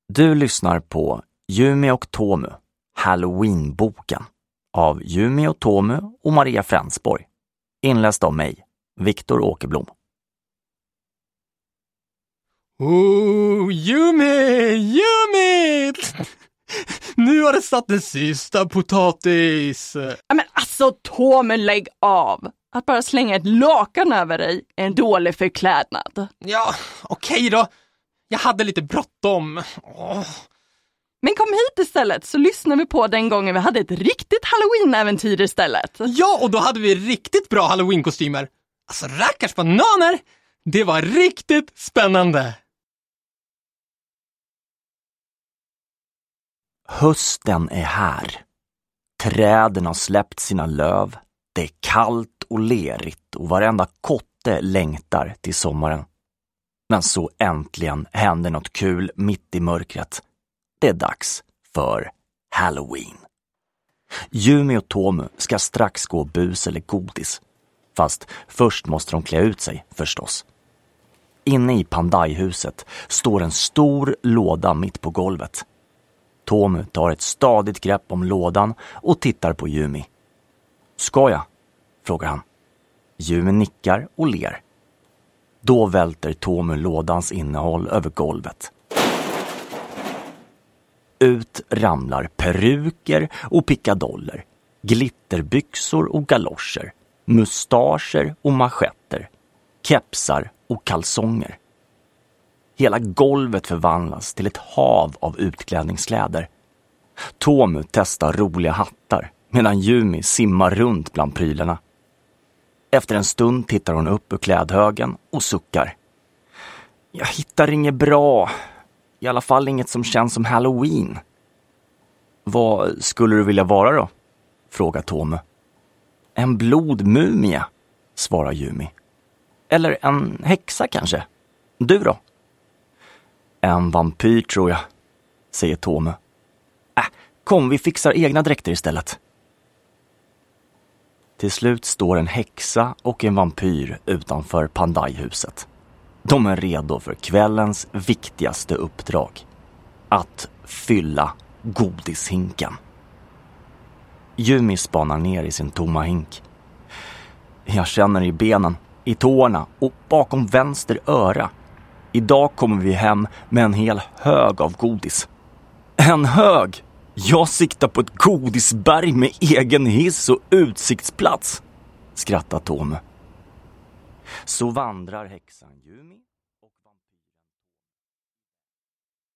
Du lyssnar på Yumi och Tomu, Halloween-boken av Yumi och Tomu och Maria Fränsborg. Inläst av mig, Viktor Åkerblom. Oh, Yumi! Nu har det satt den sista potatis. Men alltså, Tomu, lägg av. Att bara slänga ett lakan över dig är en dålig förklädnad. Ja, okej då. Jag hade lite bråttom. Men kom hit istället så lyssnar vi på den gången vi hade ett riktigt Halloween-äventyr istället. Ja, och då hade vi riktigt bra Halloween-kostymer. Alltså, rackars bananer! Det var riktigt spännande. Hösten är här. Träden har släppt sina löv. Det är kallt och lerigt och varenda kotte längtar till sommaren. Men så äntligen händer något kul mitt i mörkret. Det är dags för Halloween. Yumi och Tomu ska strax gå bus eller godis. Fast först måste de klä ut sig förstås. Inne i Pandai-huset står en stor låda mitt på golvet. Tomu tar ett stadigt grepp om lådan och tittar på Yumi. Ska jag? Frågar han. Yumi nickar och ler. Då välter Tomu lådans innehåll över golvet. Ut ramlar peruker och pickadoller, glitterbyxor och galoscher, mustascher och manschetter, kepsar och kalsonger. Hela golvet förvandlas till ett hav av utklädningskläder. Tomu testar roliga hattar medan Yumi simmar runt bland prylarna. Efter en stund tittar hon upp ur klädhögen och suckar. Jag hittar inget bra. I alla fall inget som känns som Halloween. Vad skulle du vilja vara då? Frågar Tomu. En blodmumie, svarar Yumi. Eller en häxa kanske. Du då? En vampyr tror jag, säger Tomu. Kom, vi fixar egna dräkter istället. Till slut står en häxa och en vampyr utanför Pandai-huset. De är redo för kvällens viktigaste uppdrag. Att fylla godishinken. Yumi spanar ner i sin tomma hink. Jag känner i benen, i tårna och bakom vänster öra. Idag kommer vi hem med en hel hög av godis. En hög! Jag siktar på ett godisberg med egen hiss och utsiktsplats, skrattar Tomu. Så vandrar häxan Yumi